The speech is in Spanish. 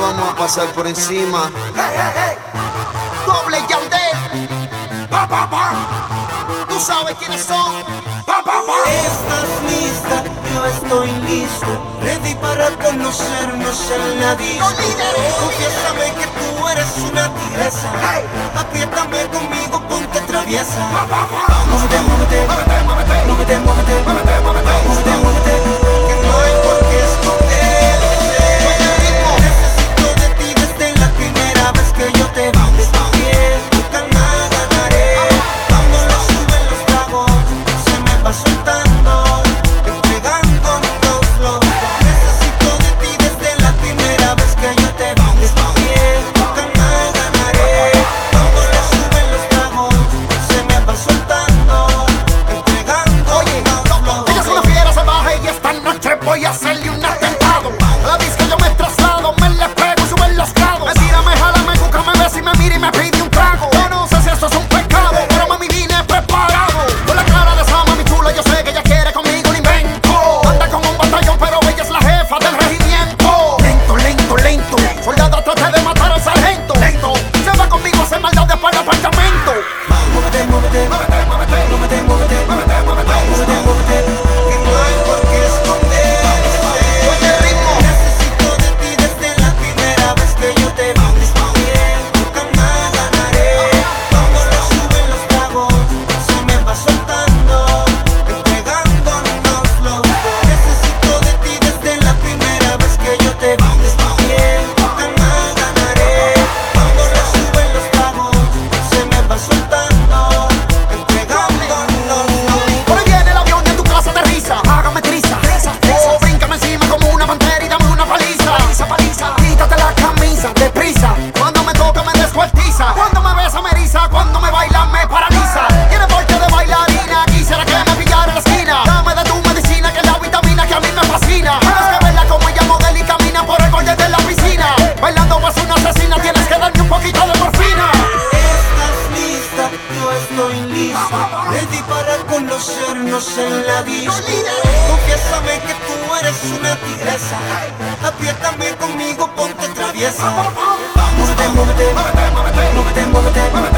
vamos a pasar por encima. Doble Yandel. Tú sabes quiénes son. Estás lista, yo estoy listo, ready para conocernos en la disco. Confiésame que tú eres una tigresa, apriétame conmigo, ponte traviesa. Móvete, móvete, móvete, móvete, móvete, móvete, móvete, móvete, que no hay por qué esconderse. Necesito de ti desde la primera vez que yo te vi. Nunca más ganaré. Cuando lo suben los tragos, se me va soltando, entregándonos los dos. Necesito de ti desde la primera vez que yo te vi. Nunca más ganaré. Cuando lo suben los tragos, se me va soltando, entregándonos los dos. Ella es una fiera salvaje y esta noche voy a hacerle un atentado. A la disco yo me traslado, me le pego y suben los grados. Me tira, me jala, me busca, me besa y me mira y me pide un trago. Yo no sé si esto es un pecado, pero mami vine preparado. Con la cara de esa mami chula, yo sé que ella quiere conmigo un invento. Anda con un batallón, pero ella es la jefa del regimiento. Lento, lento, lento, soldado trate de matar al sargento. Lento, se va conmigo a hacer maldades para el apartamento. Móvete, móvete, móvete, móvete, móvete, móvete, móvete, móvete, móvete, que no hay por qué esconderse. Necesito de ti desde la primera vez que yo te vi. Nunca más ganaré. Cuando lo suben los tragos, se me va soltando, entregándonos los dos. Necesito de ti desde la primera vez que yo te vi. Nunca más ganaré. Cuando lo suben los tragos, se me va soltando, entregándonos los dos. Por ahí viene el avión y en tu casa aterriza. Hágame triza, oh, bríncame encima como una pantera y dame una paliza. Quítate la camisa, deprisa. Cuando me toca me descuartiza. Cuando me besa me eriza, cuando me baila me paraliza. Tiene porte de bailarina, quisiera que me pillara en la esquina. Dame de tu medicina que es la vitamina que a mí me fascina. Tienes que verla como ella modela y camina por el borde de la piscina. Bailando pues una asesina, tienes que darme un poquito de morfina. Estás lista, yo estoy listo, ready para conocernos en la disco. Confiésame que tú eres una tigresa, apriétame conmigo, ponte traviesa. Móvete, móvete, móvete, móvete, móvete, móvete.